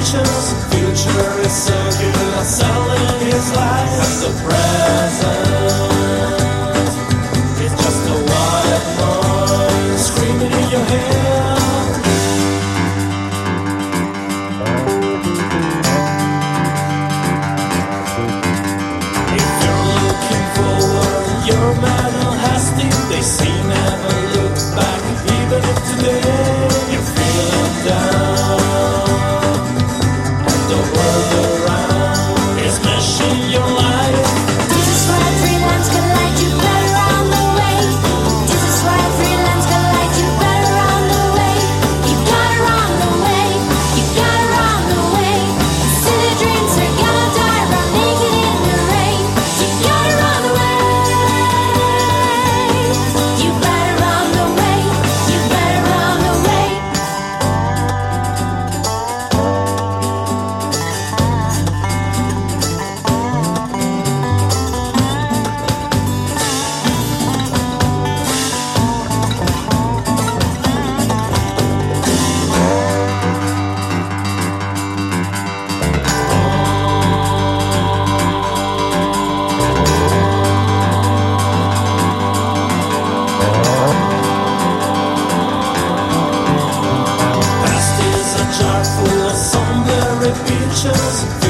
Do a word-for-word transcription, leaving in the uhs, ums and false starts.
beaches. Future is circular, selling his life. And the present is just a white noise screaming in your head. If you're looking forward, you're mad or hasty. They say never look back, even if today you're feeling down. And the world around is meshing your life. This is why freelance can light you better on the way. This is why freelance can light you better on the way. You got her on the way. You got her on the way. City dreams are gonna die around naked in the rain. You got her on the way. You better on the way. You better on the way. Past is a jar full of sunberry beaches.